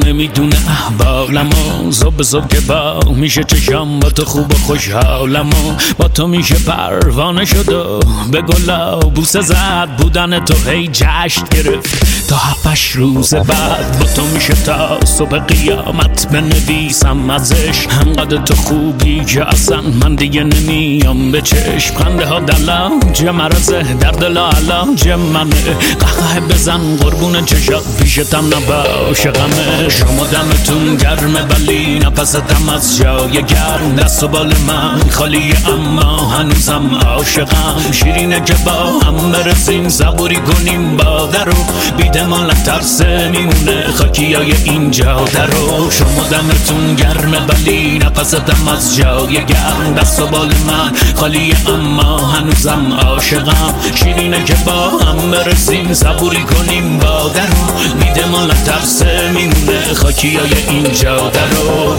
نمیدونه احوالمو، صبح که با میشه چشم با تو خوب و خوشحالمو، با تو میشه پروانه شد و به گلا بوسه زد، بودن تو هی جشن گرفت تا 7 روز بعد، با تو میشه تا صبح قیامت بنویسم ازش، همقدر تو خوبی که اصلا من دیگه نمیام به چشم، خنده ها دلاج مرزه در دل علاج منه، قهقه بزن قربون چشات پیشتم نباشه غمه، شما دمتون گرمه ولی نفستم از جای گرم، دست و بال من خالیه اما هنوزم عاشقم، شیرینه که با هم برسیم صبوری کنیم با درو، بیده مال ترس میمونه خاکی های این جاده رو، شما دمتون گرمه ولی نفستم از جای گرم، دست و بال من خالیه اما هنوزم عاشقم، شیرینه که با هم برسیم صبوری کنیم با درو، بیده مال ترس میمونه خاکی های این جاده رو.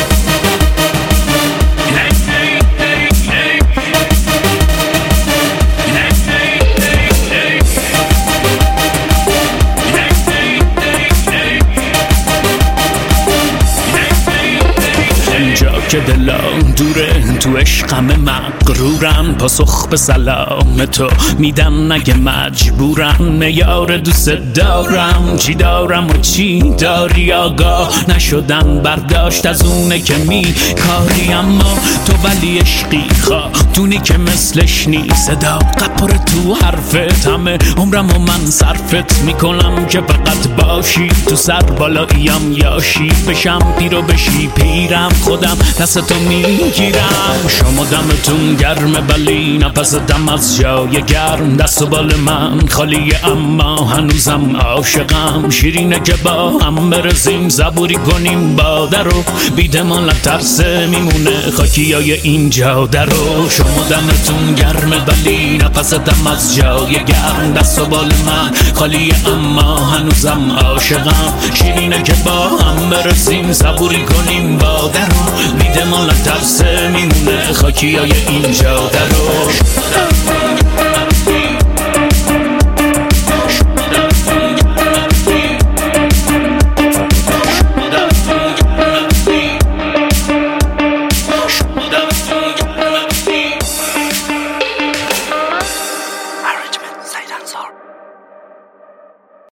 که دلم دوره تو عشقم مغرورن، پاسخ به سلام تو میدم نگه مجبورم، میار دوست دارم چی دارم و چی داری، آگاه نشدن برداشت از اونه که کاری، اما تو ولی عشقی خاتونی که مثلش نیست، صداقت پر تو حرفت، همه عمرم و من صرفت میکنم که فقط باشی تو سر بالاییم، یاشی بشم پیر و بشی پیرم، خودم دست تو میگیرم، شما دمتون گرمه ولی نفستم از جای گرم، دست و بال من خالیه اما هنوزم عاشقم، شیرینه که با هم برسیم صبوری کنیم با درو، بیده مال ترس میمونه خاکی های این جاده رو، شما دمتون گرمه ولی نفستم از جای گرم، دست و بال من خالیه اما هنوزم عاشقم، شیرینه که با هم برسیم صبوری کنیم با درو، بیده مال ترس میمونه خاکی های این جاده رو.